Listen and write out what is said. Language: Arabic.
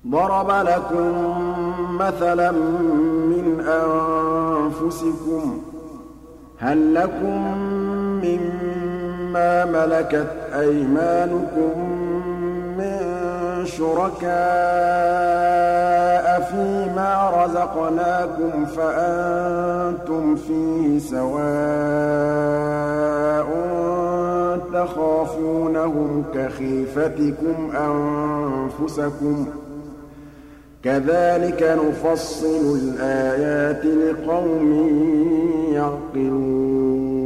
ضَرَبَ لَكُم مَّثَلًا مِّنْ أَنفُسِكُمْ ۖ هَل لَّكُم مِّمَّا مَلَكَتْ أَيْمَانُكُم مِّن شُرَكَاءَ فِيمَا رَزَقْنَاكُمْ فَأَنتُمْ فِيهِ سَوَاءٌ تَخَافُونَهُمْ كَخِيفَتِكُمْ أَنفُسَكُمْ ۚ كَذَٰلِكَ نُفَصِّلُ الْآيَاتِ لِقَوْمٍ يَعْقِلُونَ